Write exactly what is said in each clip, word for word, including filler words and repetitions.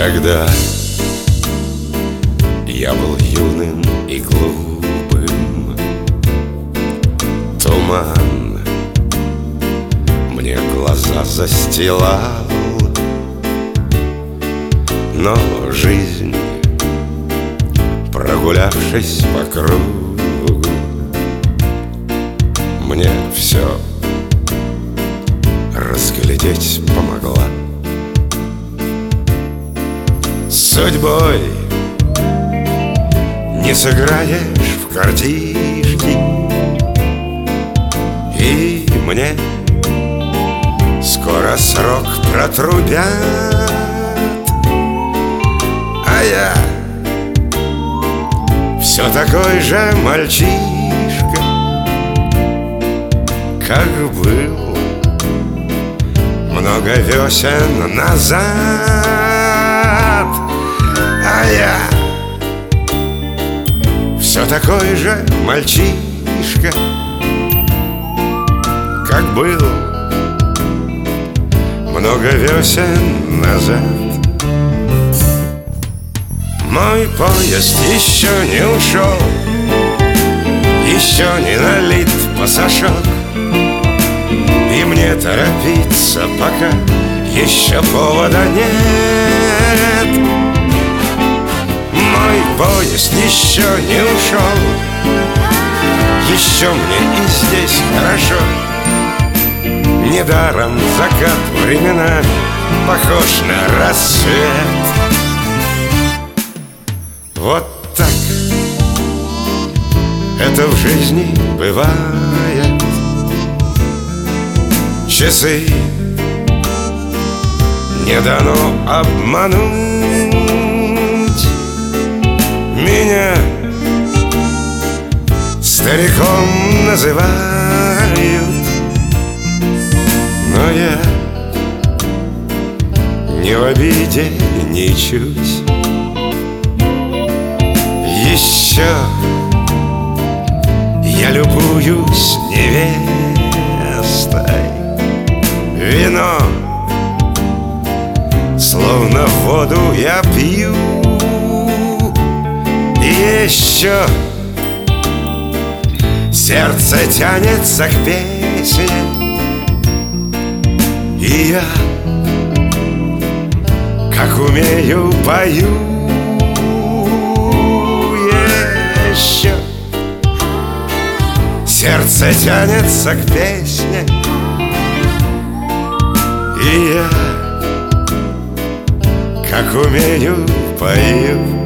Когда я был юным и глупым, туман мне глаза застилал, но жизнь, прогулявшись по кругу, мне все разглядеть помогла. С судьбой не сыграешь в картишки, и мне скоро срок протрубят, а я все такой же мальчишка, как был много весен назад. А я все такой же мальчишка, как был много весен назад. Мой поезд еще не ушел, еще не налит пассажок, и мне торопиться пока еще повода нет. Мой поезд еще не ушел, еще мне и здесь хорошо. Недаром закат временами похож на рассвет. Вот так это в жизни бывает. Часы не дано обмануть. Меня стариком называют, но я не в обиде ничуть. Еще я любуюсь невестой. Вино словно воду я пью. И еще сердце тянется к песне, и я, как умею, пою. Еще сердце тянется к песне, и я, как умею, пою.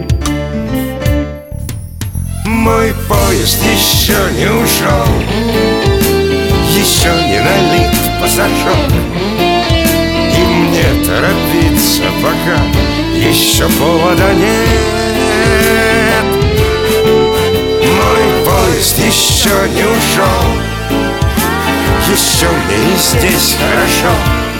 Мой поезд еще не ушел, еще не налит пассажок, и мне торопиться пока еще повода нет. Мой поезд еще не ушел, еще мне и здесь хорошо.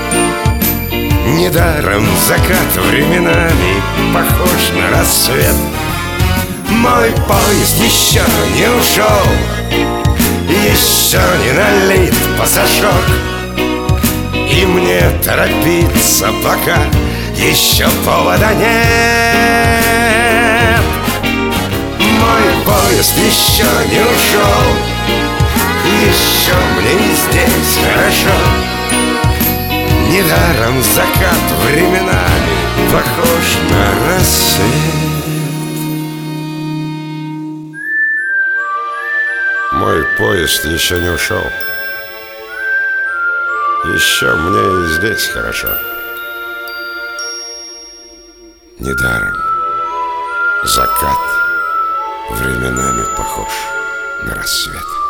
Недаром закат временами похож на рассвет. Мой поезд еще не ушел, еще не налит пассажок, и мне торопиться пока еще повода нет. Мой поезд еще не ушел, еще мне и здесь хорошо. Недаром закат временами похож на рассвет. Мой поезд еще не ушел, еще мне и здесь хорошо. Недаром закат временами похож на рассвет.